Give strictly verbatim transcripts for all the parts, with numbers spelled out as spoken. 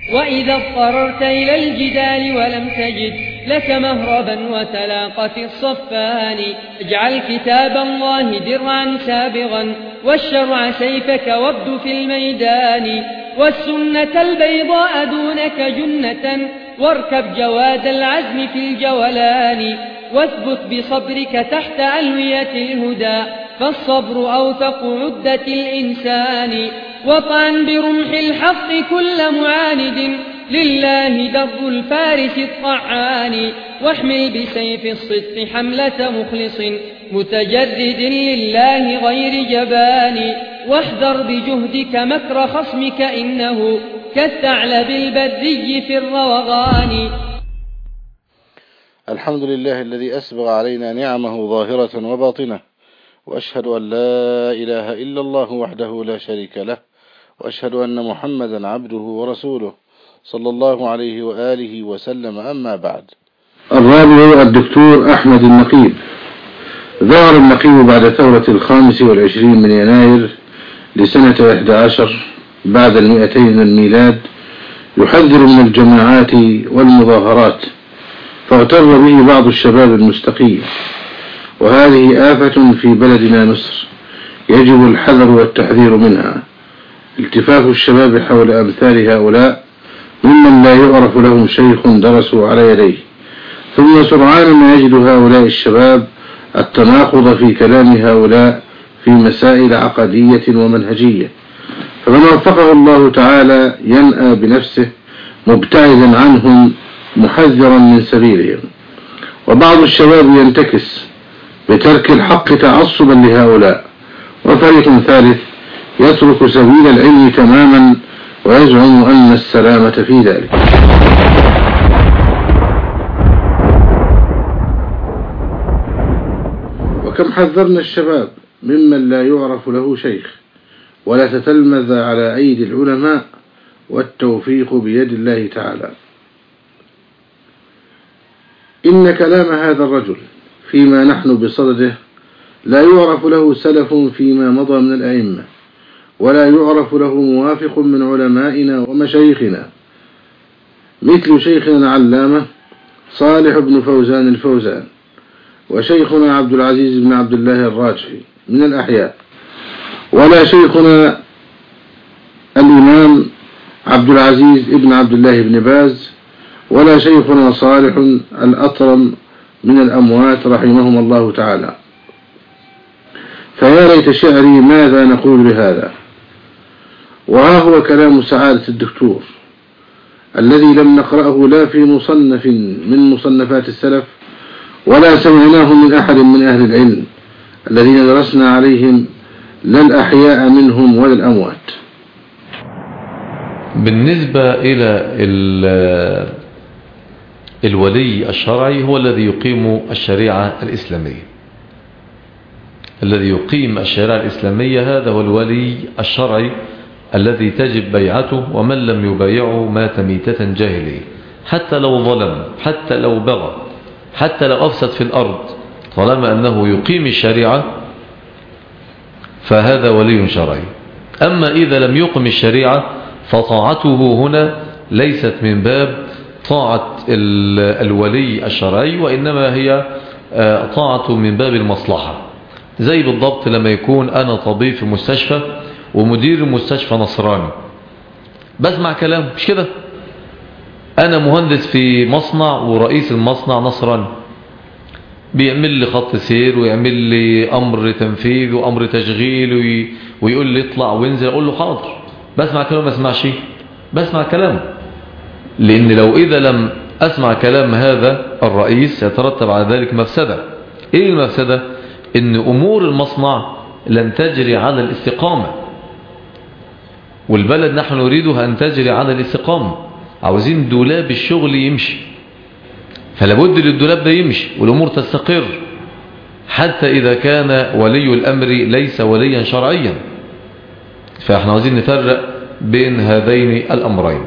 وإذا اضطررت إلى الجدال ولم تجد لك مهربا وتلاقت الصفان اجعل كتاب الله درعا سابغا والشرع سيفك وابد في الميدان والسنة البيضاء دونك جنة واركب جواد العزم في الجولان واثبت بصبرك تحت ألوية الهدى فالصبر أوثق عدة الإنسان وطعن برمح الحق كل معاند لله در الفارس الطعان واحمل بسيف الصدق حملة مخلص متجرد لله غير جبان واحذر بجهدك مكر خصمك إنه كالثعلب البري في الروغان. الحمد لله الذي أسبغ علينا نعمه ظاهرة وباطنة، وأشهد أن لا إله إلا الله وحده لا شريك له، وأشهد أن محمدا عبده ورسوله صلى الله عليه وآله وسلم. أما بعد. الرابع الدكتور أحمد النقيب. ظهر النقيب بعد ثورة الخامس والعشرين من يناير لسنة إحدى عشر بعد المئتين من الميلاد يحذر من الجماعات والمظاهرات، فاغتر به بعض الشباب المستقيم، وهذه آفة في بلدنا مصر يجب الحذر والتحذير منها. التفاف الشباب حول أمثال هؤلاء ممن لا يعرف لهم شيخ درسوا على يديه، ثم سرعان ما يجد هؤلاء الشباب التناقض في كلام هؤلاء في مسائل عقدية ومنهجية، فمن وفقه الله تعالى ينأى بنفسه مبتعدا عنهم محذرا من سبيلهم. وبعض الشباب ينتكس بترك الحق تعصبا لهؤلاء، وفريق ثالث يترك سبيل العلم تماما ويزعم أن السلامة في ذلك. وكم حذرنا الشباب ممن لا يعرف له شيخ ولا تتلمذ على أيدي العلماء، والتوفيق بيد الله تعالى. إن كلام هذا الرجل فيما نحن بصدده لا يعرف له سلف فيما مضى من الأئمة، ولا يعرف له موافق من علمائنا ومشايخنا، مثل شيخنا العلامة صالح بن فوزان الفوزان، وشيخنا عبد العزيز بن عبد الله الراجحي من الأحياء، ولا شيخنا الإمام عبد العزيز بن عبد الله بن باز، ولا شيخنا صالح الأطرم من الأموات رحمهم الله تعالى. فيا ليت شعري ماذا نقول بهذا. وها هو كلام سعادة الدكتور الذي لم نقرأه لا في مصنف من مصنفات السلف ولا سمعناه من أحد من أهل العلم الذين درسنا عليهم لا الأحياء منهم ولا الأموات. بالنسبة إلى الولي الشرعي هو الذي يقيم الشريعة الإسلامية. الذي يقيم الشريعة الإسلامية هذا هو الولي الشرعي الذي تجب بيعته، ومن لم يبايعه مات ميتة جاهلية، حتى لو ظلم، حتى لو بغى، حتى لو أفسد في الأرض، طالما أنه يقيم الشريعة فهذا ولي شرعي. أما إذا لم يقم الشريعة فطاعته هنا ليست من باب طاعة الولي الشرعي، وإنما هي طاعته من باب المصلحة. زي بالضبط لما يكون أنا طبيب في مستشفى ومدير المستشفى نصراني، بسمع كلام، مش كده؟ أنا مهندس في مصنع ورئيس المصنع نصراني، بيعمل لي خط سير ويعمل لي أمر تنفيذ وأمر تشغيل ويقول لي اطلع وانزل، أقول له حاضر، بسمع كلام ما اسمعش، بسمع كلام. لأن لو إذا لم أسمع كلام هذا الرئيس يترتب على ذلك مفسدة. إيه المفسدة؟ إن أمور المصنع لن تجري على الاستقامة، والبلد نحن نريدها أن تجري على الاستقامة. عاوزين دولاب الشغل يمشي، فلابد للدولاب ده يمشي والأمور تستقر، حتى إذا كان ولي الأمر ليس وليا شرعيا. فإحنا عاوزين نفرق بين هذين الأمرين.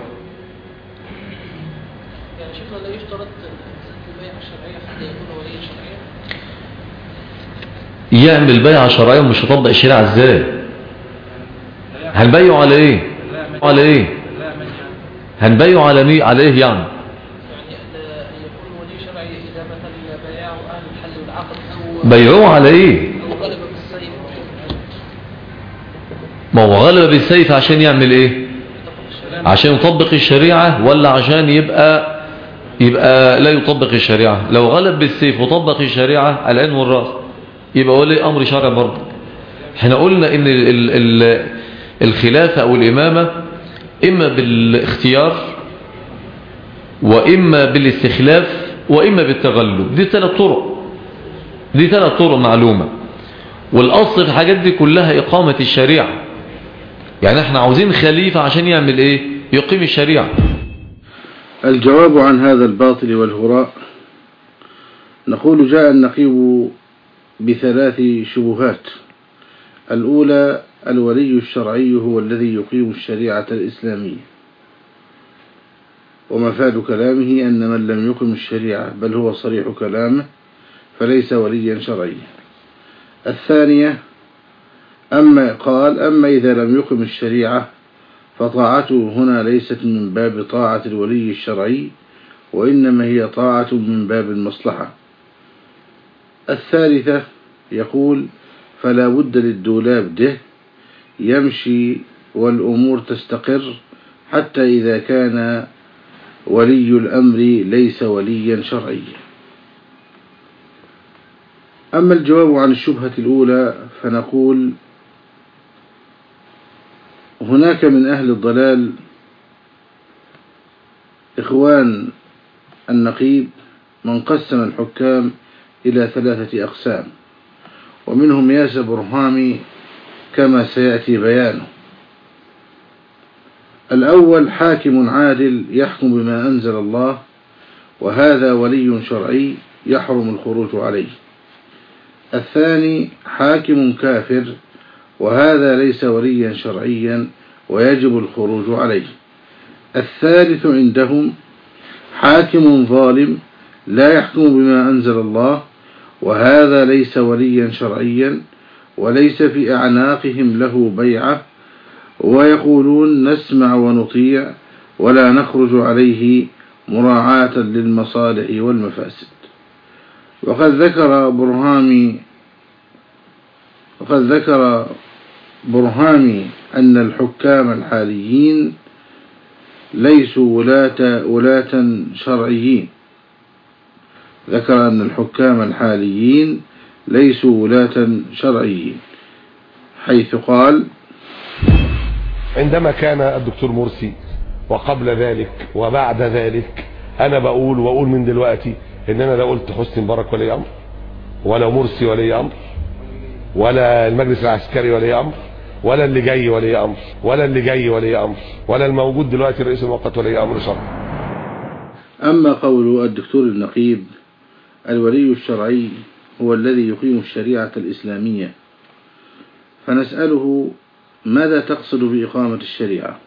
يعني شيخنا لا يشترط البيعة الشرعية حتى يكون وليا شرعيا؟ يعمل بيعة شرعية ومش يطبق الشريعة ازاي؟ هنبيعه على ايه؟ على ايه؟ هنبيعه على مي عليه يعني يعني يكون ولي شرعي إذا مثلا بايعه أهل الحل والعقد أو بيعوه على ايه؟ أو غلب بالسيف. ما هو غلب بالسيف عشان يعمل ايه؟ عشان يطبق الشريعة ولا عشان يبقى يبقى لا يطبق الشريعة؟ لو غلب بالسيف وطبق الشريعة على العين والرأس يبقى ولي أمر شرعي برضه. احنا قلنا ان ال ال الخلافة او الامامة اما بالاختيار واما بالاستخلاف واما بالتغلب. دي ثلاث طرق دي ثلاث طرق معلومة. والاصل في الحاجات دي كلها اقامة الشريعة. يعني احنا عاوزين خليفة عشان يعمل ايه؟ يقيم الشريعة. الجواب عن هذا الباطل والهراء نقول جاء النقيب بثلاث شبهات. الأولى الولي الشرعي هو الذي يقيم الشريعة الإسلامية، ومفاد كلامه أن من لم يقم الشريعة بل هو صريح كلامه فليس وليا شرعيا. الثانية أما قال أما إذا لم يقم الشريعة فطاعته هنا ليست من باب طاعة الولي الشرعي وإنما هي طاعة من باب المصلحة. الثالثة يقول فلا بد للدولاب ده يمشي والأمور تستقر حتى إذا كان ولي الأمر ليس وليا شرعيا. أما الجواب عن الشبهة الأولى فنقول هناك من أهل الضلال إخوان النقيب من قسم الحكام إلى ثلاثة أقسام، ومنهم ياسر برهامي كما سيأتي بيانه. الأول حاكم عادل يحكم بما أنزل الله وهذا ولي شرعي يحرم الخروج عليه. الثاني حاكم كافر وهذا ليس وليا شرعيا ويجب الخروج عليه. الثالث عندهم حاكم ظالم لا يحكم بما أنزل الله وهذا ليس وليا شرعيا وليس في أعناقهم له بيعة ويقولون نسمع ونطيع ولا نخرج عليه مراعاة للمصالح والمفاسد. وقد ذكر برهامي وقد ذكر برهامي أن الحكام الحاليين ليسوا ولاة, ولاة شرعيين ذكر أن الحكام الحاليين ليسوا ولاة شرعيين حيث قال عندما كان الدكتور مرسي وقبل ذلك وبعد ذلك أنا بقول وأقول من دلوقتي إن أنا لا قلت حسني مبارك ولي أمر ولا مرسي ولي أمر ولا المجلس العسكري ولي أمر ولا اللي جاي ولي أمر ولا اللي جاي ولي أمر ولا الموجود دلوقتي رئيس المؤقت ولي أمر شرعي. أما قول الدكتور النقيب الولي الشرعي هو الذي يقيم الشريعة الإسلامية فنسأله ماذا تقصد بإقامة الشريعة؟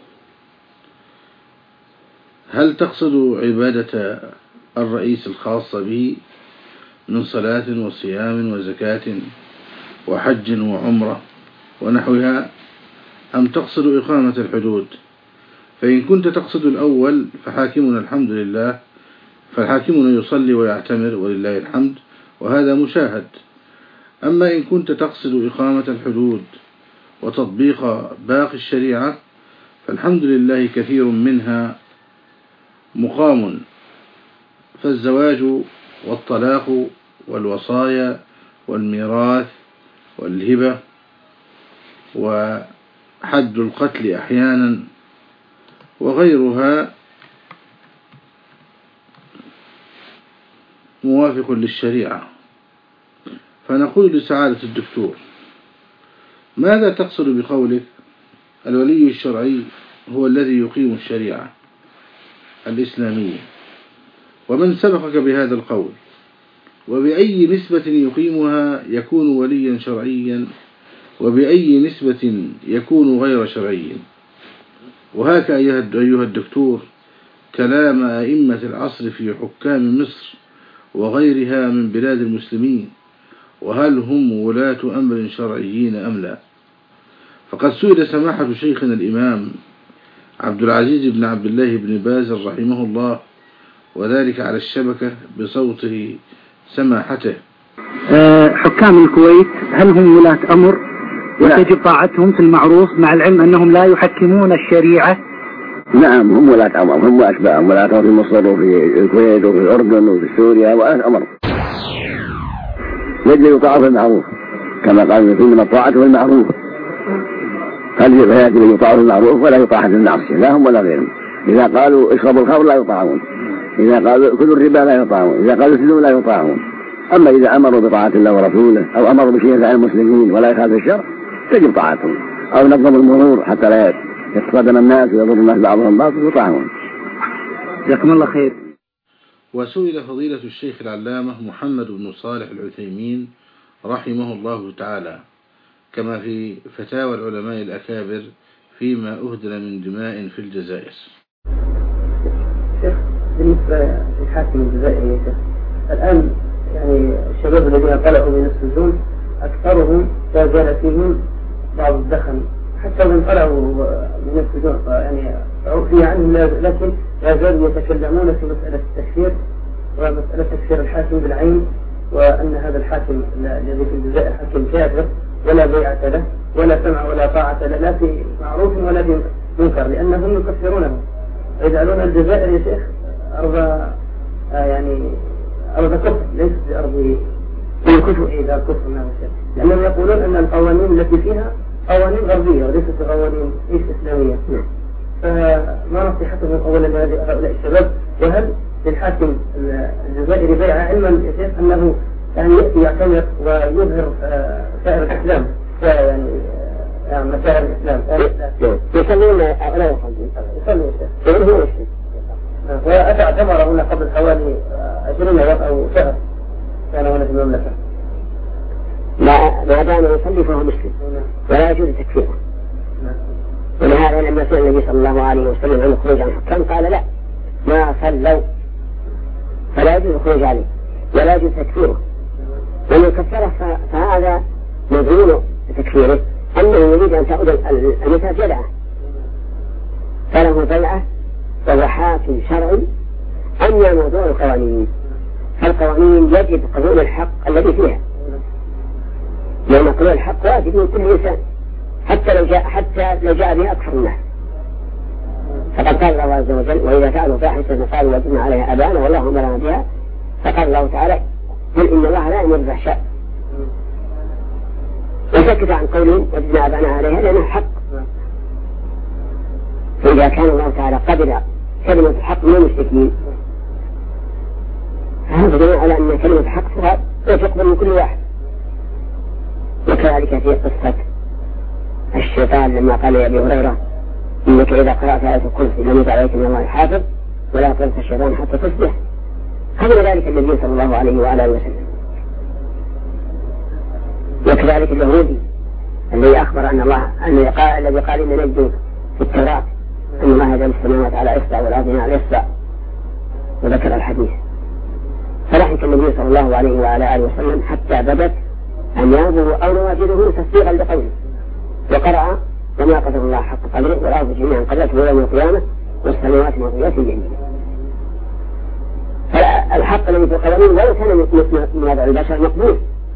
هل تقصد عبادة الرئيس الخاصة به من صلاة وصيام وزكاة وحج وعمرة ونحوها أم تقصد إقامة الحدود؟ فإن كنت تقصد الأول فحاكمنا الحمد لله فالحاكمنا يصلي ويعتمر ولله الحمد وهذا مشاهد. أما إن كنت تقصد إقامة الحدود وتطبيق باقي الشريعة فالحمد لله كثير منها مقام، فالزواج والطلاق والوصايا والميراث والهبة وحد القتل أحيانا وغيرها موافق للشريعة. فنقول لسعادة الدكتور ماذا تقصد بقولك الولي الشرعي هو الذي يقيم الشريعة الإسلامية؟ ومن سبقك بهذا القول؟ وبأي نسبة يقيمها يكون وليا شرعيا وبأي نسبة يكون غير شرعي؟ وهاك أيها الدكتور كلام أئمة العصر في حكام مصر وغيرها من بلاد المسلمين، وهل هم ولاة أمر شرعيين أم لا؟ فقد سئل سماحة شيخنا الإمام عبد العزيز بن عبد الله بن باز رحمه الله، وذلك على الشبكة بصوته سماحته. حكام الكويت هل هم ولاة أمر وتجب طاعتهم في المعروف مع العلم أنهم لا يحكمون الشريعة؟ نعم هم ولاة أمر، هم وأتباعهم ولاة أمر في مصر وفي الكويت وفي الأردن وفي سوريا ولاة أمر. يجب يطاع في المعروف كما قال إنما الطاعة في المعروف، فيجب أن يطاع في المعروف ولا يطاع في المعصية لا هم ولا غيرهم. إذا قالوا اشربوا الخمر لا يطاعون، إذا قالوا كلوا الربا لا يطاعون، إذا قالوا اسجدوا لا يطاعون. أما إذا أمروا بطاعة الله ورسوله أو أمروا بشيء ينفع المسلمين ولا يخالف الشرع تجب طاعتهم، أو نظموا المرور حتى لا يتصادم الناس ويضر الناس بعضهم بعض يطاعون. جزاكم الله خير. وسئل فضيلة الشيخ العلامة محمد بن صالح العثيمين رحمه الله تعالى كما في فتاوى العلماء الأكابر فيما أهدر من دماء في الجزائر. شيخ بالنسبة للحاكم الجزائري الآن يعني الشباب الذين طلعوا من السجون أكثرهم لا زال فيهم بعض الدخن، حتى من طلعوا من السجون يعني عرفي عنهم لكن لا زالوا يتكلمون في مسألة التكفير ومسألة تكفير الحاكم بالعين، وأن هذا الحاكم الذي في الجزائر حاكم كافر ولا بيعة له ولا سمع ولا طاعة له لا في معروف ولا في منكر، لأنهم يكفرونه ويجعلون الجزائر يا شيخ أرض آه يعني أرض كفر ليست بأرض كفر إذا كفر ما شيء، لأنهم يقولون أن القوانين التي فيها قوانين غربية وليست قوانين إيش إسلامية. فما نصيحتهم أولا لهؤلاء الشباب؟ وهل للحاكم الجزائري بيع علما يا شيخ أنه يعني يأتي يعتمر ويظهر سائر الإسلام يعني يعني مسائر الإسلام يصلون لا يصلون يصلون يصلون وأتى اعتمر هنا قبل حوالي عشرين يوم أو شهر كان هنا في المملكة. ما ما دام يصلي فهو مسلم ولا يجوز تكفيره. ولهذا لما سئل النبي صلى الله عليه وسلم عن الخروج عن الحكام قال لا ما صلوا فلا يجوز الخروج عليه ولا يجوز تكفيره. ومن كفره فهذا مضمون تكفيره أنه يريد أن تعود المثال جدعة فله بيعة وهو حاكم شرعي. أما موضوع القوانين فالقوانين يجب قبول الحق الذي فيها، لأن قبول الحق واجب من كل إنسان حتى لو جاء حتى لو جاء به أكثر الناس. فقد قال الله عز وجل وإذا فعلوا فاحشة قالوا وجدنا عليها أبانا والله أمرنا بها. فقال الله تعالى قل إن الله لا يأمر بالفحشاء وسكت عن قولهم وجدنا أبانا عليها لأنه حق. فإذا كان الله تعالى قبل كلمة الحق من المشركين فهذا دليل على أن كلمة الحق تقبل من كل واحد. وكذلك في قصة الشيطان لما قال يا أبي هريرة إنك إذا قرأت آية الكرسي لم يجعل عليك من الله حافظ ولا قرأت الشيطان حتى تصبح. هذا ذلك النبي صلى الله عليه وآله وسلم. وكذلك اليهودي الذي أخبر أن الله الذي قال الذي قال إن نجد في التوراة أن الله يجعل السماوات على إصبع والأرض على إصبع وذكر الحديث. فضحك النبي صلى الله عليه وعلى آله وسلم حتى بدت أنيابه أو نواجذه تصديقا لقوله وقرأ وما قدر الله حق قدره والأرض جميعا قدرته يوم القيامة والسماوات مطويات بيمينه. فالحق الذي في القوانين ولو كان من وضع البشر مقبول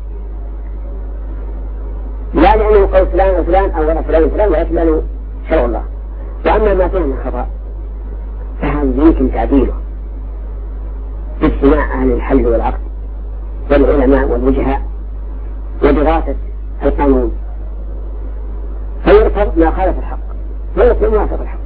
لا لأنه قول فلان وفلان أو وضع فلان وفلان ولكن لأنه شرع الله. وأما ما فيه من خطأ فهذا يمكن تعديله باجتماع أهل الحل والعقد والعلماء والوجهاء ودراسة القانون فيرفض ما خالف الحق ويكون موافق الحق.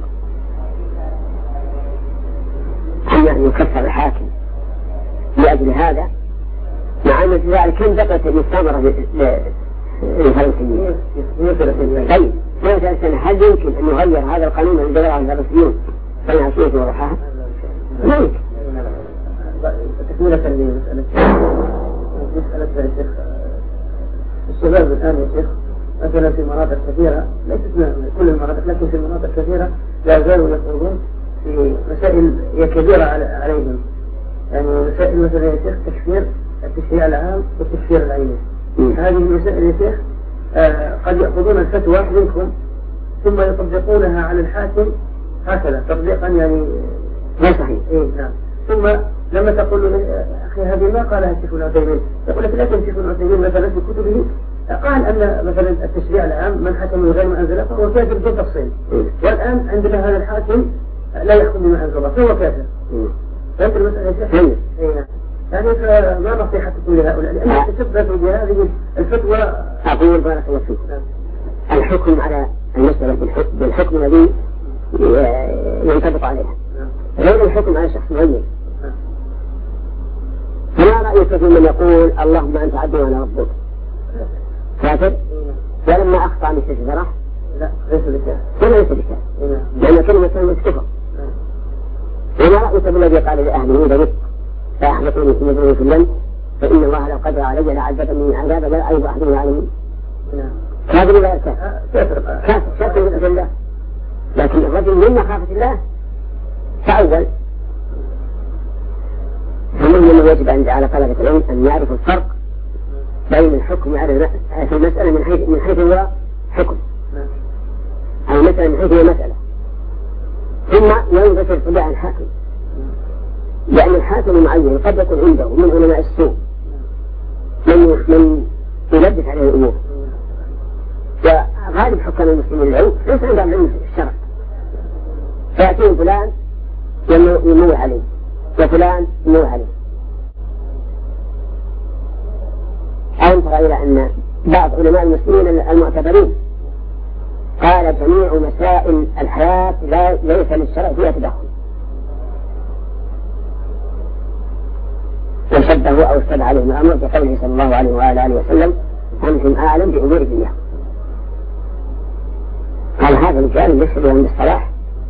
أما أن يكفر الحاكم لأجل هذا مع أن ذلك كم بقيت المستمرة للفلسطينيين. طيب ماذا سنة هل يمكن أن يغير هذا القانون الذي جرى على الفلسطينيين سنة عشرين وضحاها؟ لا يمكن. تكملة لمسألة مسألة يا شيخ الشباب الآن يا شيخ مثلا في مناطق كثيرة ليست من كل المناطق لكن في مناطق كثيرة لا زالوا يخوضون في مسائل هي كبيرة عليهم، يعني مسائل مثلا يا شيخ تكفير التشريع العام والتكفير العيني. هذه المسائل يا شيخ آه قد يأخذون الفتوى منكم ثم يطبقونها على الحاكم هكذا تطبيقا يعني لا صحيح. إيه نعم. ثم لما تقول له أخي هذه ما قالها الشيخ ابن عثيمين، يقول لك لكن الشيخ ابن عثيمين مثلا في كتبه قال أن مثلا التشريع العام من حكم من غير ما أنزله فهو كافر بدون تفصيل، والآن عندنا هذا الحاكم لا يحكم بما أنزل الله فهو كافر. فهمت المسألة يا شيخ؟ نعم. يعني ما نصيحتكم لهؤلاء لأن تثبتوا بهذه الفتوى؟ أقول بارك الله فيك، الحكم على المسألة بالحكم الذي ينطبق عليها غير الحكم على شخص معين. فما رأيك في من يقول اللهم أنت عبدي وأنا ربك كافر ولما أخطأ من الشجرة؟ لا ليس بكافر. ولا ليس بكافر لأن كلمة كلمة كفر. وما رأيك بالذي قال لأهله إذا مت فأحبطوني في مدرون في اللم فإن الله لو قدر علي لعذبني عذابا لا أيضا أحد عليه كافر ولا كافر؟ كافر كافر من الله. لكن الرجل من مخافة الله فأول فمن يجب أن على طلبة العلم أن يعرفوا الفرق بين الحكم على في المسألة من حيث من حيث هو حكم أو المسألة من حيث هي مسألة، ثم ينظر اتباع الحاكم، لأن الحاكم المعين قد يكون عنده من علماء السوء من من يلبس عليه الأمور، وغالب حكام المسلمين العلم ليس عندهم علم في الشرع، فيأتيه فلان يموه عليه وفلان يموه عليه. ألم ترى إلى أن بعض علماء المسلمين المعتبرين قال جميع مسائل الحياة لا ليس للشرع فيها تدخل، وشبه أو اشتبه عليهم الأمر بقوله صلى الله عليه وآله وسلم أنتم أعلم بأمور الدنيا. قال هذا الرجال ليس بهم بالصلاح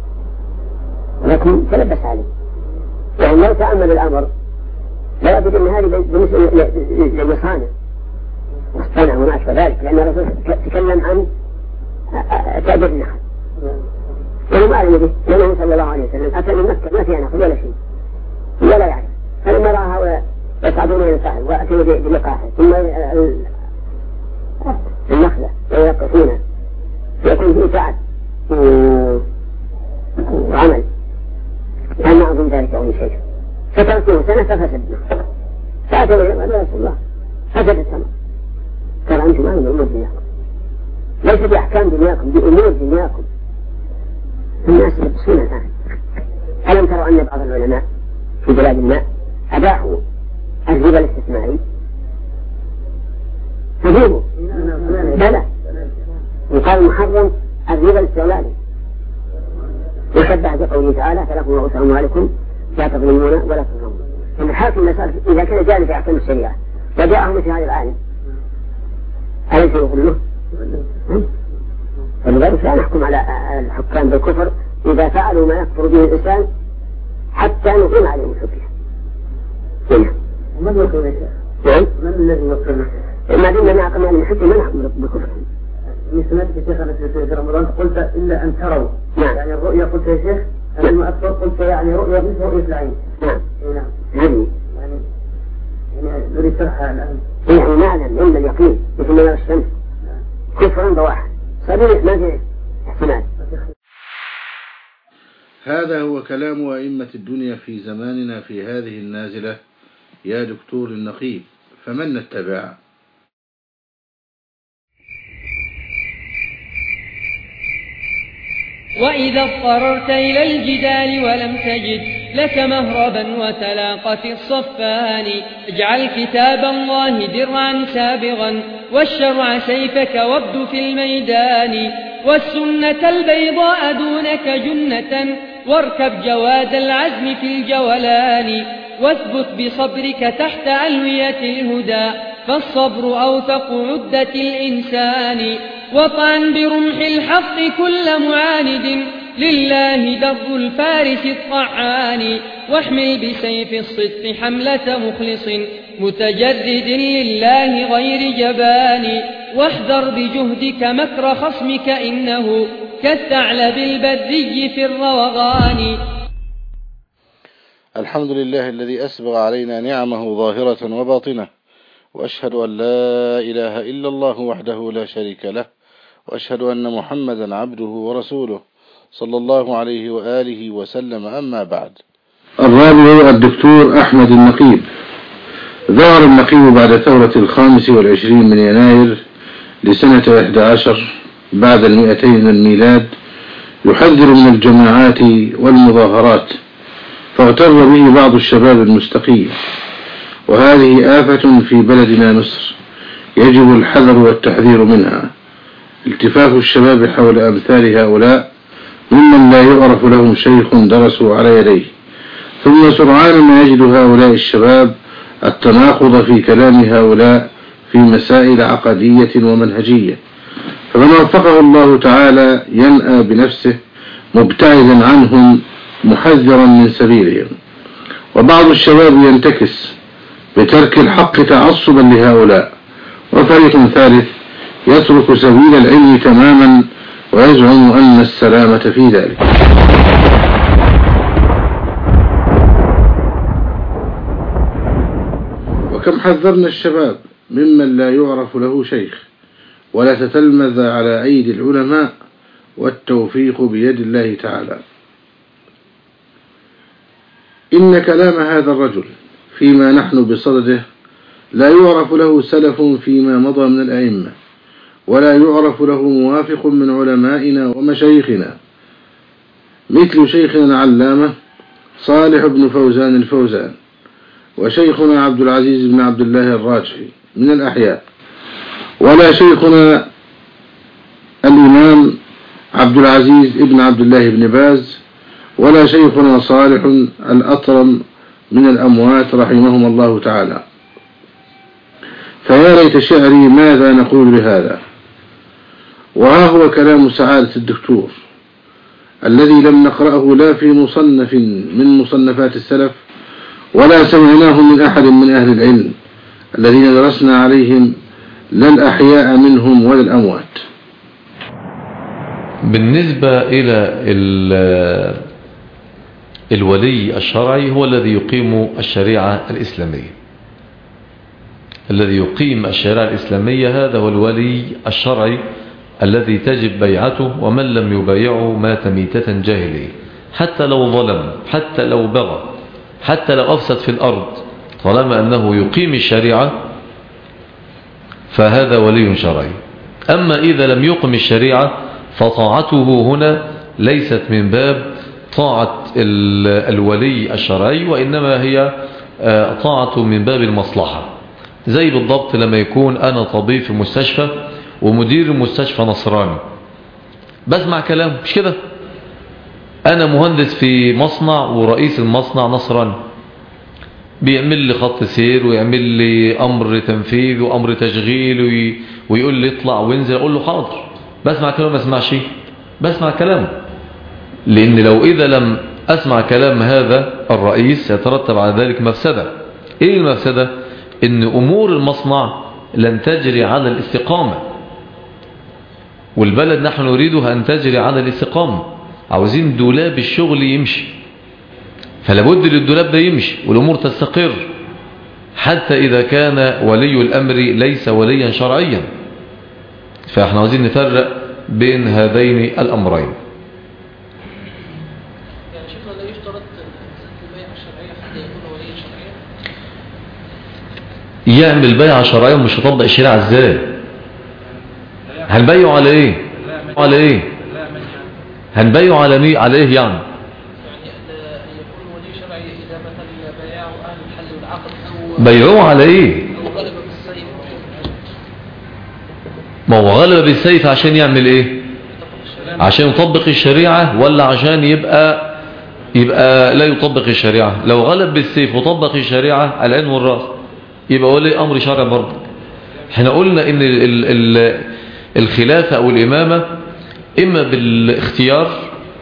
ولكن تلبس عليه، وهم لو تأمل الأمر لا يجب أن هذه بالنسبة للمصانع والصنع وما أشبه ذلك، لأن الرسول تكلم عن تأجر النخل ولم أعلم به لأنه صلى الله عليه وسلم أتى من مكة ما فيها نخل ولا شيء ولا يعرف، فلما رأى هؤلاء يصعدون إلى الساحل وأتوا بلقاحه ثم النخلة ويقفون يكون فيه تعب وعمل كان ما أظن ذلك أو شيء، فتركوه سنة ففسدنا فأتوا إلى رسول الله فسد السماء. قال أنتم أعلم بأمور دنياكم ليس بأحكام دنياكم بأمور دنياكم. الناس يلبسون الآن. ألم تروا أن بعض العلماء في بلاد ما أباحوا الربا الاستثماري؟ فجيبوا بلى وقال محرم الربا الاستغلالي، وشبه بقوله تعالى فلكم رؤوس أموالكم لا تظلمون ولا تظلمون. الحاكم إذا كان جاهل في أحكام الشريعة وجاءه مثل هذا العالم أليس يقول له؟ فلذلك لا نحكم على الحكام بالكفر إذا فعلوا ما يكفر به الإنسان حتى نقيم عليهم الحجة. من يقول لك؟ نعم. من الذي يقول لك؟ ما دمنا نعقم عليهم الحجة ما نحكم بالكفر. من سمعتك يا شيخ في رمضان قلت إلا أن تروا. نعم. يعني الرؤيا قلت يا شيخ أنا المؤثر قلت يعني رؤيا مثل رؤية العين. نعم. نعم. هذه. يعني يعني نريد شرحها الآن. يعني نعلم علم اليقين مثل ما يرى الشمس. كفر بواحد صريح ما في احتمال. هذا هو كلام أئمة الدنيا في زماننا في هذه النازلة يا دكتور النقيب، فمن نتبع؟ وإذا اضطررت إلى الجدال ولم تجد لك مهربا وتلاقت الصفان اجعل كتاب الله درعا سابغا والشرع سيفك وابد في الميدان والسنة البيضاء دونك جنة واركب جواد العزم في الجولان واثبت بصبرك تحت ألوية الهدى فالصبر أوثق عدة الإنسان وطعن برمح الحق كل معاند لله در الفارس الطعان واحمل بسيف الصدق حملة مخلص متجرد لله غير جبان واحذر بجهدك مكر خصمك إنه كالثعلب البري في الروغان. الحمد لله الذي أسبغ علينا نعمه ظاهرة وباطنة، وأشهد أن لا إله إلا الله وحده لا شريك له، وأشهد أن محمدا عبده ورسوله صلى الله عليه وآله وسلم. أما بعد. الرابع الدكتور أحمد النقيب. ظهر النقيب بعد ثورة الخامس والعشرين من يناير لسنة إحدى عشر بعد المئتين من الميلاد يحذر من الجماعات والمظاهرات، فاغتر به بعض الشباب المستقيم، وهذه آفة في بلدنا مصر يجب الحذر والتحذير منها. التفاف الشباب حول أمثال هؤلاء ممن لا يعرف لهم شيخ درسوا على يديه، ثم سرعان ما يجد هؤلاء الشباب التناقض في كلام هؤلاء في مسائل عقدية ومنهجية، فمن وفقه الله تعالى ينأى بنفسه مبتعدا عنهم محذرا من سبيلهم. وبعض الشباب ينتكس بترك الحق تعصبا لهؤلاء، وفريق ثالث يترك سبيل العلم تماما ويزعم أن السلامة في ذلك. وكم حذرنا الشباب ممن لا يعرف له شيخ ولا تتلمذ على أيدي العلماء، والتوفيق بيد الله تعالى. إن كلام هذا الرجل فيما نحن بصدده لا يعرف له سلف فيما مضى من الأئمة، ولا يعرف له موافق من علمائنا ومشايخنا، مثل شيخنا العلامة صالح بن فوزان الفوزان، وشيخنا عبد العزيز بن عبد الله الراجحي من الأحياء، ولا شيخنا الإمام عبد العزيز بن عبد الله بن باز، ولا شيخنا صالح الأطرم من الأموات رحمهم الله تعالى. فيا ليت شعري ماذا نقول بهذا. وها هو كلام سعادة الدكتور الذي لم نقرأه لا في مصنف من مصنفات السلف ولا سمعناه من أحد من أهل العلم الذين درسنا عليهم لا الأحياء منهم ولا الأموات. بالنسبة إلى الولي الشرعي هو الذي يقيم الشريعة الإسلامية. الذي يقيم الشريعة الإسلامية هذا هو الولي الشرعي الذي تجب بيعته، ومن لم يبايعه مات ميتة جاهلية، حتى لو ظلم، حتى لو بغى، حتى لو أفسد في الأرض، طالما أنه يقيم الشريعة فهذا ولي شرعي. أما إذا لم يقم الشريعة فطاعته هنا ليست من باب طاعة الولي الشرعي، وإنما هي طاعته من باب المصلحة. زي بالضبط لما يكون أنا طبيب في مستشفى ومدير المستشفى نصراني، بسمع كلام، مش كده؟ أنا مهندس في مصنع ورئيس المصنع نصراني، بيعمل لي خط سير ويعمل لي أمر تنفيذ وأمر تشغيل ويقول لي اطلع وانزل، أقول له حاضر، بسمع كلام ما اسمعش، بسمع كلام. لأن لو إذا لم أسمع كلام هذا الرئيس يترتب على ذلك مفسدة. إيه المفسدة؟ إن أمور المصنع لن تجري على الاستقامة، والبلد نحن نريدها أن تجري على الاستقامة. عاوزين دولاب الشغل يمشي، فلابد للدولاب ده يمشي والأمور تستقر، حتى إذا كان ولي الأمر ليس وليا شرعيا. فإحنا عاوزين نفرق بين هذين الأمرين. يعني شيخنا لا يشترط البيعة الشرعية حتى يكون وليا شرعيا؟ يعمل بيعة شرعية ومش يطبق الشريعة ازاي؟ هنبيعه على ايه؟ على ايه؟ هنبيعه على مين؟ على ايه يعني؟ بيعوه على ايه؟ ما هو غلب بالسيف عشان يعمل ايه؟ عشان يطبق الشريعة، ولا عشان يبقى يبقى لا يطبق الشريعة؟ لو غلب بالسيف وطبق الشريعة على العين والراس يبقى ولي امر شرعي برضه. احنا قلنا ان ال ال الخلافة او الامامة اما بالاختيار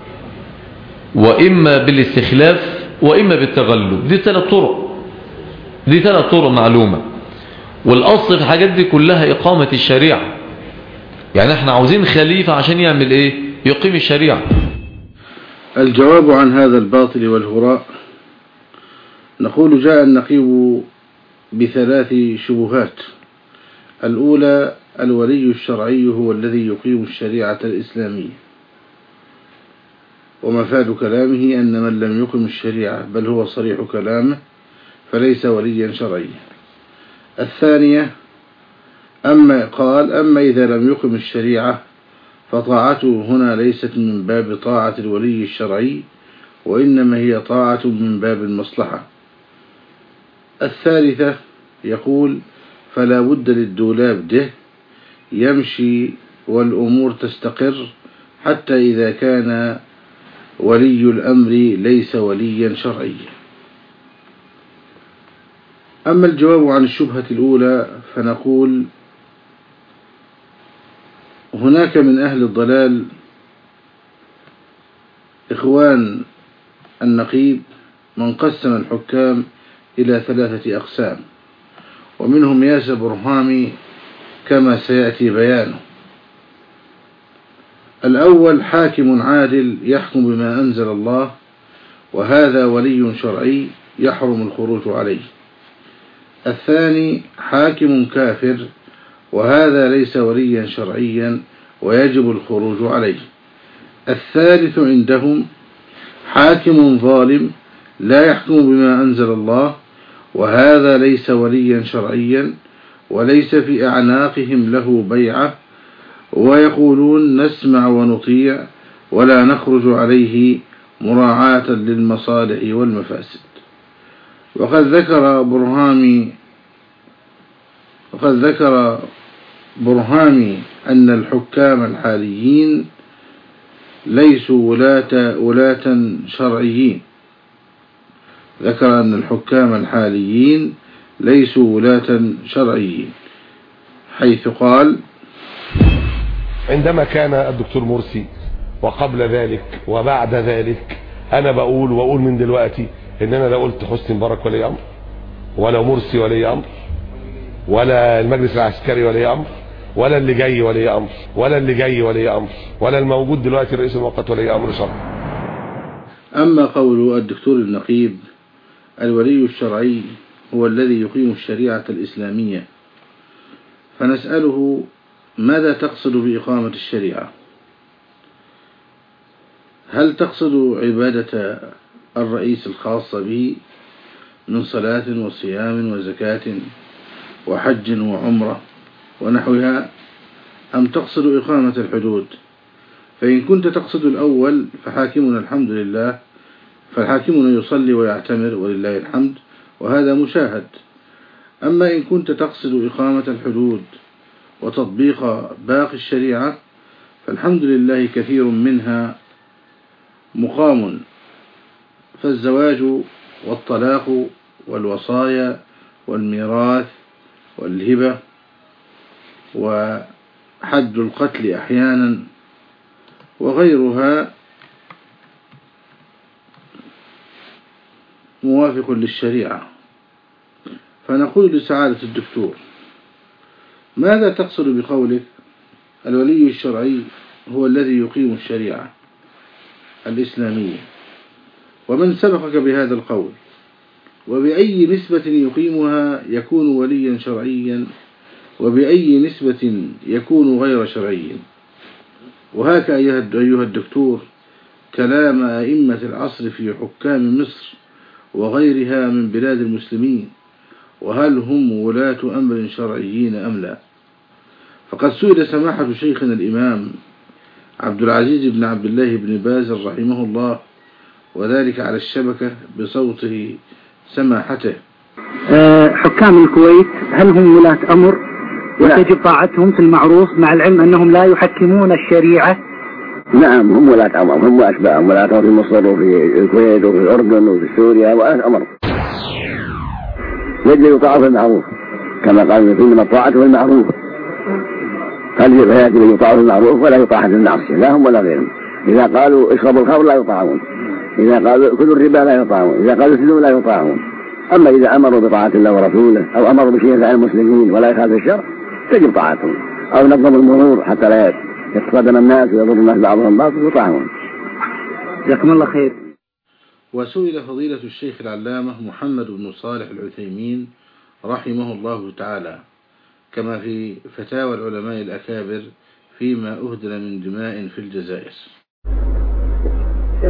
واما بالاستخلاف واما بالتغلب. دي ثلاث طرق، دي ثلاث طرق معلومة. والاصل في الحاجات دي كلها اقامة الشريعة. يعني احنا عاوزين خليفة عشان يعمل ايه؟ يقيم الشريعة. الجواب عن هذا الباطل والهراء نقول جاء النقيب بثلاث شبهات. الأولى: الولي الشرعي هو الذي يقيم الشريعة الإسلامية. ومفاد كلامه أن من لم يقم الشريعة بل هو صريح كلامه فليس وليا شرعيا. الثانية أما قال أما إذا لم يقم الشريعة فطاعته هنا ليست من باب طاعة الولي الشرعي وإنما هي طاعة من باب المصلحة. الثالثة يقول فلا بد للدولاب ده يمشي والأمور تستقر حتى إذا كان ولي الأمر ليس وليا شرعيا. أما الجواب عن الشبهة الأولى فنقول هناك من أهل الضلال إخوان النقيب من قسم الحكام إلى ثلاثة أقسام، ومنهم ياسر برهامي كما سيأتي بيانه. الأول حاكم عادل يحكم بما أنزل الله وهذا ولي شرعي يحرم الخروج عليه. الثاني حاكم كافر وهذا ليس وليا شرعيا ويجب الخروج عليه. الثالث عندهم حاكم ظالم لا يحكم بما أنزل الله وهذا ليس وليا شرعيا وليس في أعناقهم له بيعة ويقولون نسمع ونطيع ولا نخرج عليه مراعاة للمصالح والمفاسد. وقد ذكر برهامي وقد ذكر برهامي أن الحكام الحاليين ليسوا ولاة ولاة شرعيين ذكر أن الحكام الحاليين ليسوا ولاة شرعيين حيث قال عندما كان الدكتور مرسي وقبل ذلك وبعد ذلك أنا بقول وأقول من دلوقتي إن أنا لا قلت حسني مبارك ولي أمر ولا مرسي ولي أمر ولا المجلس العسكري ولي أمر ولا اللي جاي ولي أمر ولا اللي جاي ولي أمر ولا الموجود دلوقتي رئيس المؤقت ولي أمر شرعي. أما قول الدكتور النقيب الولي الشرعي هو الذي يقيم الشريعة الإسلامية فنسأله ماذا تقصد بإقامة الشريعة؟ هل تقصد عبادة الرئيس الخاصة به من صلاة وصيام وزكاة وحج وعمرة ونحوها أم تقصد إقامة الحدود؟ فإن كنت تقصد الأول فحاكمنا الحمد لله فالحاكمنا يصلي ويعتمر ولله الحمد وهذا مشاهد. أما إن كنت تقصد إقامة الحدود وتطبيق باقي الشريعة فالحمد لله كثير منها مقام، فالزواج والطلاق والوصايا والميراث والهبة وحد القتل أحيانا وغيرها موافق للشريعة. فنقول لسعادة الدكتور ماذا تقصد بقولك الولي الشرعي هو الذي يقيم الشريعة الإسلامية؟ ومن سبقك بهذا القول؟ وبأي نسبة يقيمها يكون وليا شرعيا وبأي نسبة يكون غير شرعي؟ وهكا أيها الدكتور كلام أئمة العصر في حكام مصر وغيرها من بلاد المسلمين، وهل هم ولاة أمر شرعيين أم لا؟ فقد سئل سماحة شيخنا الإمام عبد العزيز بن عبد الله بن باز رحمه الله وذلك على الشبكة بصوته سماحته. حكام الكويت هل هم ولاة أمر وتجب طاعتهم في المعروف مع العلم أنهم لا يحكمون الشريعة؟ نعم هم ولاة أمر، هم وأتباعهم ولاة أمر في مصر وفي الكويت وفي الأردن وفي سوريا ولاة أمر. يجب يطاعوا في المعروف كما قال إنما الطاعة في المعروف، هذه الآيات يجب يطاعوا في المعروف ولا يطاع في المعصية لا هم ولا غيرهم. إذا قالوا اشربوا الخمر لا يطاعون، إذا قالوا كلوا الربا لا يطاعون، إذا قالوا اسلموا لا يطاعون. أما إذا أمروا بطاعة الله ورسوله أو أمروا بشيء عن المسلمين ولا يخالف الشرع تجب طاعتهم، أو نظموا المرور حتى لا يتصادم الناس ويضر الناس بعضهم بعض يطاعون. جزاكم الله خير. وسئل فضيلة الشيخ العلامة محمد بن صالح العثيمين رحمه الله تعالى كما في فتاوى العلماء الأكابر فيما أهدر من دماء في الجزائر.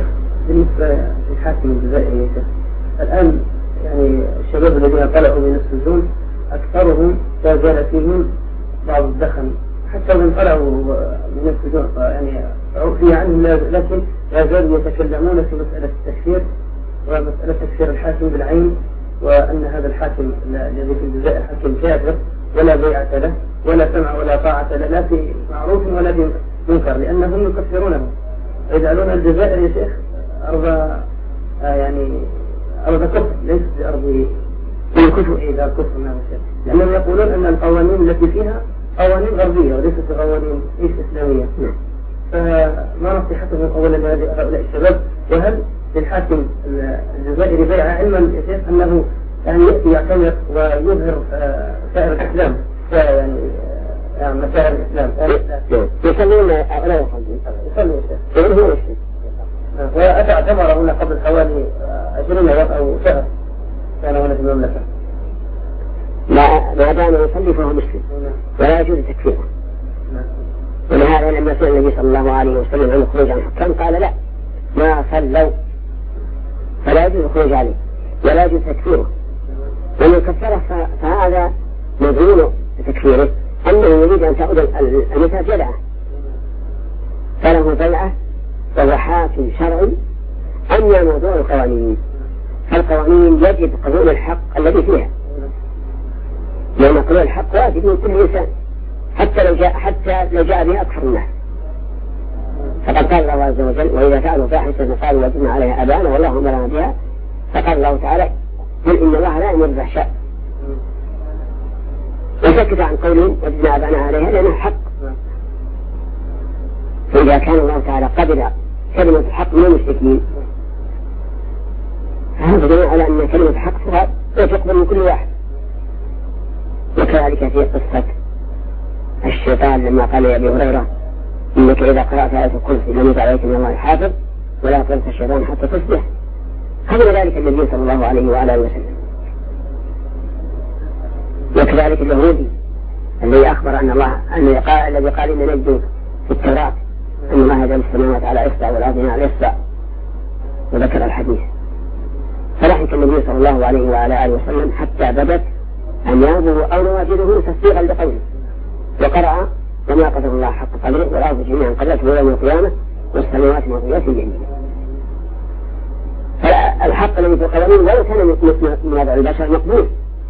بالنسبة للحاكم الجزائري يا شيخ، الآن يعني الشباب الذين طلعوا من السجون أكثرهم لا زال فيهم بعض الدخن، حتى من طلعوا من السجون يعني عفي عنهم، لكن لا زالوا يتكلمون في مسألة التكفير ومسألة تكفير الحاكم بالعين، وأن هذا الحاكم الذي في الجزائر حاكم كافر ولا بيعة له ولا سمع ولا طاعة له، لا في معروف ولا في منكر، لأنهم يكفرونه ويجعلون الجزائر يا شيخ أرض آه يعني أرض كفر، ليست بأرض كفر إذا كفر ما شيء، لأنهم يقولون أن القوانين التي فيها قوانين غربية وليست قوانين إيش إسلامية. فما نصيحتهم أولا لهؤلاء الشباب؟ وهل للحاكم الجزائري بيع علما يا شيخ أنه يعني يأتي يعتمر ويظهر سائر الإسلام يعني يعني مسائر الإسلام يصلون لا يصلون يصلي يا شيخ، وأتى اعتمر هنا قبل حوالي عشرين يوم أو شهر كان هنا في المملكة. ما ما دام يصلي فهو مسلم ولا يجوز تكفيره. ولهذا لما سئل النبي صلى الله عليه وسلم عن الخروج عن الحكام قال لا، ما صلوا فلا يجوز الخروج عليه ولا يجوز تكفيره. ومن كفره فهذا مدعون تكفيره أنه يريد أن تعود المساجد جدعة، فله بيعة وهو حاكم شرعي. أما موضوع القوانين فالقوانين يجب قبول الحق الذي فيها، لأن قبول الحق واجب من كل إنسان حتى لو جاء حتى لو جاء به أكثر الناس. فقد قال الله عز وجل وإذا فعلوا فاحشة قالوا وجدنا عليها آباءنا والله أمرنا بها. فقال الله تعالى قل إن الله لا يأمر بالفحشاء، وسكت عن قولهم وجدنا آباءنا عليها لأنه حق. فإذا كان الله تعالى قبل كلمة الحق من المشركين فهذا دليل على أن كلمة الحق تقبل من كل واحد. وكذلك في قصة الشيطان لما قال يا أبي هريرة إنك إذا قرأت آية الكرسي لم يجعل عليك من الله حافظ ولا تنس الشيطان حتى تصبح. هذا ذلك النبي صلى الله عليه وآله وسلم. وكذلك اليهودي الذي أخبر أن الله الذي قال الذي قال إن نجد في التوراة أن الله يجعل السماوات على إصبع والأرض على إصبع وذكر الحديث. فضحك النبي صلى الله عليه وعلى آله وسلم حتى بدت أنيابه أو نواجذه تصديقا لقوله، وقرأ وما قدر الله حق قدره والأرض جميعا قدرته يوم القيامة والسماوات مطويات بيمينه. فالحق الذي في القوانين ولو كان من وضع البشر مقبول،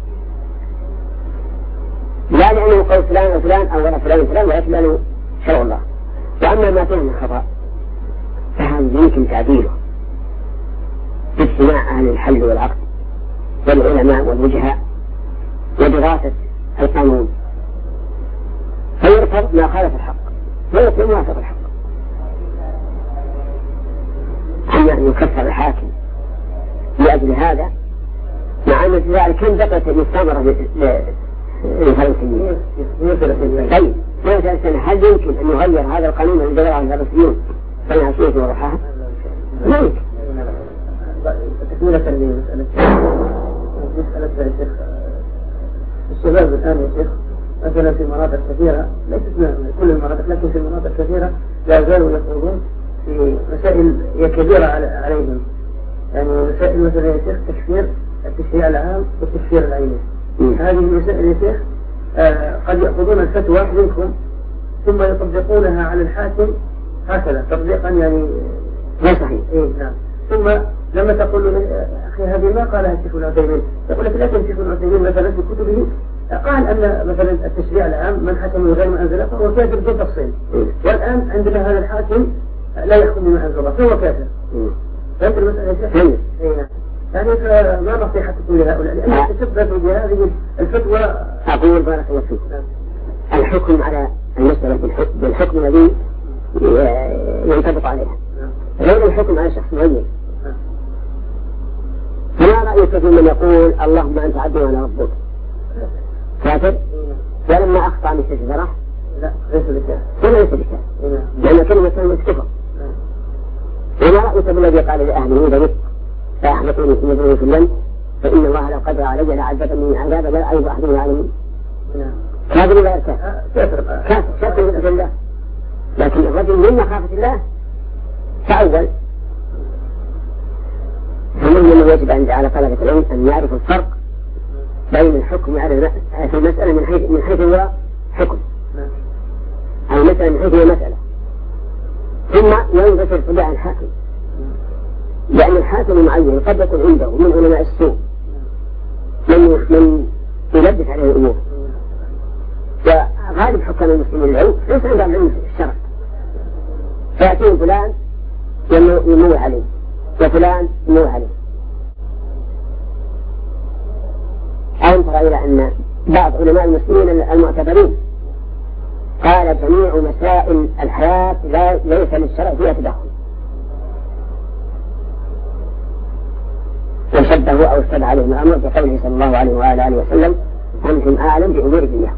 لا لأنه قول فلان وفلان أو ولا فلان وفلان ولكن لأنه شرع الله. وأما ما فيه من خطأ فهذا يمكن تعديله باجتماع أهل الحل والعقد والعلماء والوجهاء ودراسة القانون، فيرفض ما خالف الحق ويكون موافق الحق. أما أن يكفر الحاكم لأجل هذا مع أن ذلك كم بقيت المستمرة للفلسطينيين. طيب ماذا سنة هل يمكن أن يغير هذا القانون الذي جرى على الفلسطينيين سنة عشرين وضحاها؟ لا يمكن. تكملة لمسألة مسألة يا شيخ الشباب الآن يا شيخ مثلا في مناطق كثيرة ليست من كل المناطق لكن في مناطق كثيرة لا زالوا يخوضون في مسائل هي كبيرة عليهم، يعني مسائل مثلا يا شيخ تكفير التشريع العام والتكفير العيني. هذه المسائل يا شيخ آه قد يأخذون الفتوى منكم ثم يطبقونها على الحاكم هكذا تطبيقا يعني لا صحيح. إيه نعم. ثم لما تقول له أخي هذه ما قالها الشيخ العثيمين، يقول لك لكن الشيخ العثيمين مثلا في كتبه قال أن مثلا التشريع العام من حكم غير ما أنزله فهو كافر بدون تفصيل، والآن عندنا هذا الحاكم لا يحكم بما أنزل الله فهو كافر. فهمت المسألة يا شيخ؟ إيه يعني فما نصيحتكم لهؤلاء لأن تثبتوا بهذه الفتوى؟ أقول بارك الله فيكم الحكم على المسألة بالحكم الذي ينطبق عليها غير الحكم على شخص معين. فما رأيك في من يقول اللهم أنت عبدي وأنا ربك كافر ولما أخطأ من الشجرة؟ لا ليس بكافر ولا ليس بكافر لأن كلمة كفر. وما رأيك بالذي قال لأهله ذلك فأحبطوني في مدرسة كلا فإن الله لو قدر علي لعذبني من عذاب لا أعيب أحد من العالمين. كافر ولا كافر؟ كافر كافر من الله، لكن الرجل من مخافة الله فأول المهم أنه يجب أن على طلبة العلم أن يعرفوا الفرق بين الحكم على في المسألة من حيث من حيث هو حكم أو مسألة من حيث هي مسألة، ثم ينظر في اتباع الحاكم، لأن الحاكم المعين قد يكون عنده من علماء السوء من من يلبس عليه الأمور، وغالب حكام المسلمين العلم ليس عندهم علم في الشرع، فيأتيه فلان يموه عليه وفلان يموه عليه. ألم ترى إلى أن بعض علماء المسلمين المعتبرين قال جميع مسائل الحياة لا ليس للشرع فيها تدخل، وشبهوا أو اشتبه عليهم الأمر بقوله صلى الله عليه وآله وسلم أنتم أعلم بأمور دنياكم.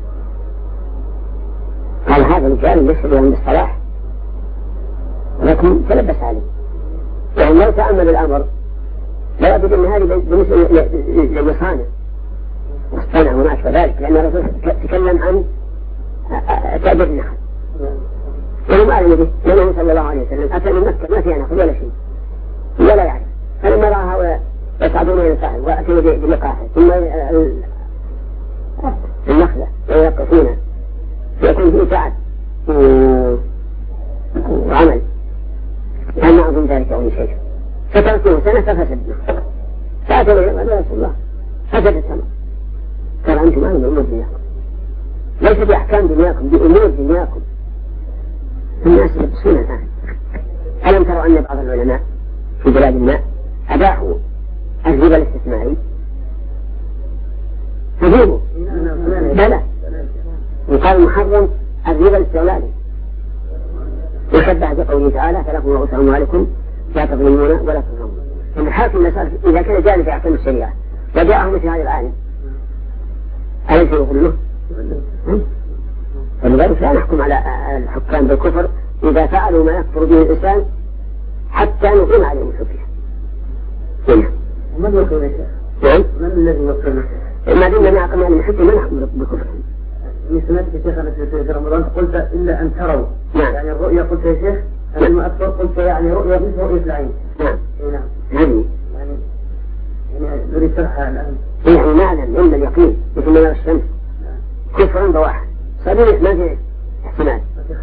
قال هذا الرجال ليس بهم بالصلاح ولكن تلبس عليه، يعني لو تأمل الأمر لا بد أن هذه بالنسبة للمصانع واصطنع وما أشبه ذلك، لأن الرسول تكلم عن تأبير النخل ولم أعلم به، لأنه صلى الله عليه وسلم أتى من مكة ما فيها نخل ولا شيء ولا يعرف، فلما رأى هؤلاء يصعدون إلى الساحل وأتوا بلقاحه ثم النخلة ويوقفونها فيكون فيه تعب وعمل، كان ما أظن ذلك أو شيء، فتركوه سنة ففسد فأتوا إلى رسول الله فسد الثمر، قال أنتم أعلم بأمور دنياكم، ليس بأحكام دنياكم بأمور دنياكم. الناس يلبسون الآن. ألم تروا أن بعض العلماء في بلاد الماء أباحوا الربا الاستثماري؟ تجيبوا بلى، وقال محرم الربا الاستغلالي، وشبه بقوله تعالى فلكم رؤوس أموالكم لا تظلمون ولا تظلمون. إن الحاكم إذا كان جانب في أحكام الشريعة وجاءه مثل هذا العالم أليس يظلمه؟ فلذلك لا نحكم على الحكام بالكفر إذا فعلوا ما يكفر به الإنسان حتى نقيم عليهم الحجة. ومن يوكل يا شيخ؟ نعم؟ من الذي يوكل؟ ما دمنا نعقم عليهم الحجة ما نحكم بالكفر. من سمعت يا شيخ أنا في رمضان قلت إلا أن تروا. نعم. يعني الرؤيا قلت يا شيخ أنا المؤثر قلت يعني رؤيا مثل رؤية العين. نعم. نعم. هذه. يعني يعني نريد شرحها الآن. يعني نعلم علم اليقين مثل ما يرى الشمس. كفرا بواحد. صديق ما في احتمال.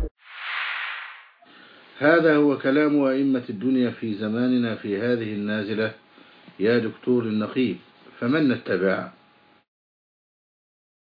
هذا هو كلام أئمة الدنيا في زماننا في هذه النازلة يا دكتور النقيب، فمن نتبع؟